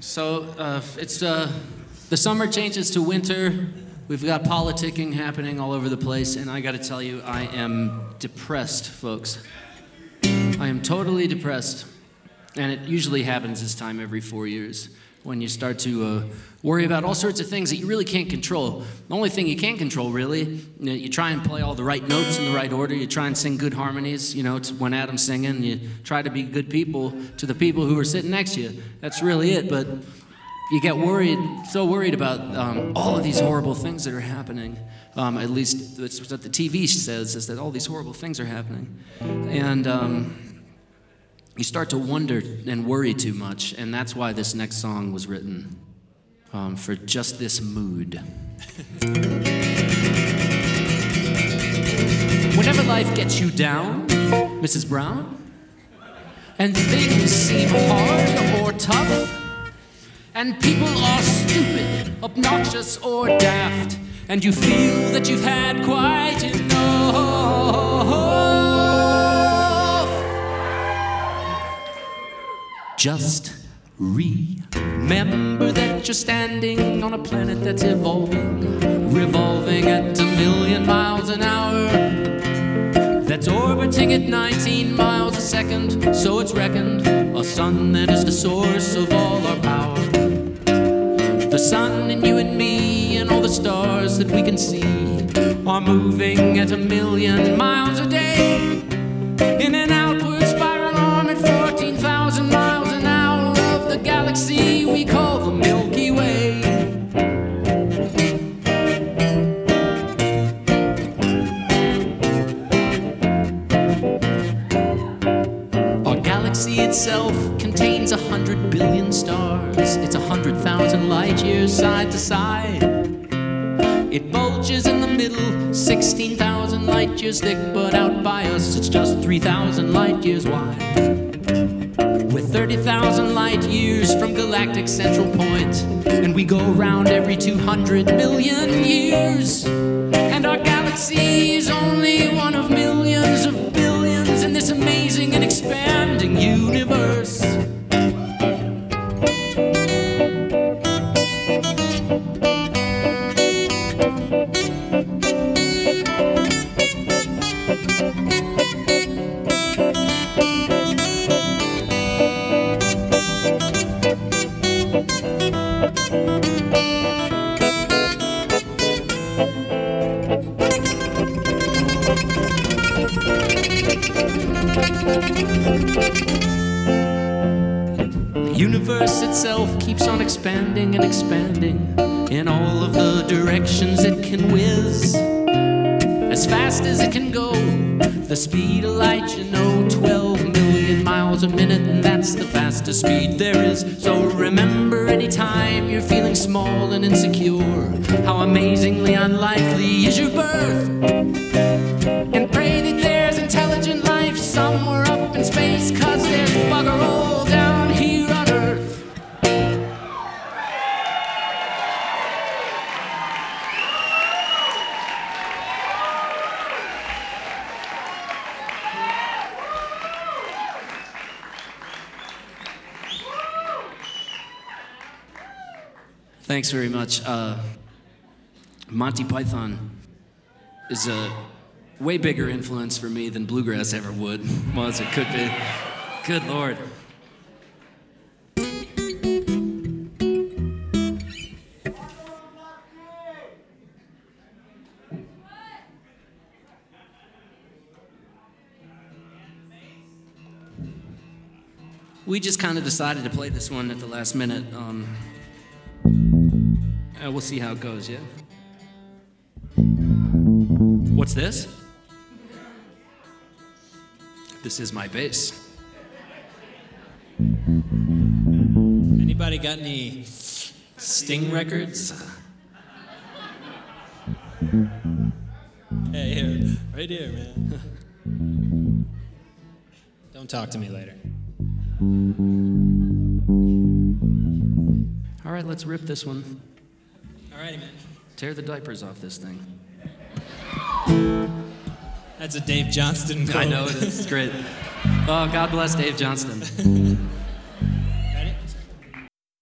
It's the summer changes to winter. We've got politicking happening all over the place, and I got to tell you, I am depressed, folks. I am totally depressed, and it usually happens this time every 4 years when you start to worry about all sorts of things that you really can't control. The only thing you can control, really, you try and play all the right notes in the right order. You try and sing good harmonies, when Adam's singing. You try to be good people to the people who are sitting next to you. That's really it, but you get so worried about all of these horrible things that are happening. At least that's what the TV says, is that all these horrible things are happening. And you start to wonder and worry too much, and that's why this next song was written, for just this mood. Whenever life gets you down, Mrs. Brown, and things seem hard or tough, and people are stupid, obnoxious, or daft, and you feel that you've had quite enough. Just remember that you're standing on a planet that's evolving, revolving at 1,000,000 miles an hour, that's orbiting at 19 miles a second, so it's reckoned a sun that is the source of all our power. The sun and you and me and all the stars that we can see are moving at 1,000,000 miles a day in an outward spiral arm at 14,000 miles an hour of the galaxy we call the Milky Way. Our galaxy itself contains 100 billion stars. It's 100,000 light years side to side. It bulges in the middle, 16,000 light years thick, but out by us it's just 3,000 light years wide. We're 30,000 light years from galactic central point, and we go around every 200 million years. And our galaxy is only one of millions of billions in this amazing and expanding universe. The universe itself keeps on expanding and expanding in all of the directions it can whiz, as fast as it can go. The speed of light, 12 million miles a minute, and that's the fastest speed there is. So remember, anytime you're feeling small and insecure, how amazingly unlikely is your birth, and pray that there's intelligent life somewhere up in space, 'cause there's bugger all down here on Earth. Thanks very much. Monty Python is a way bigger influence for me than bluegrass ever was. It could be. Good Lord. We just kind of decided to play this one at the last minute. We'll see how it goes, yeah? What's this? This is my bass. Anybody got any Sting records? Hey, here, right here, man. Don't talk to me later. All right, let's rip this one. All righty, man. Tear the diapers off this thing. That's a Dave Johnston quote. I know, it is. It's great. Oh, God bless Dave Johnston.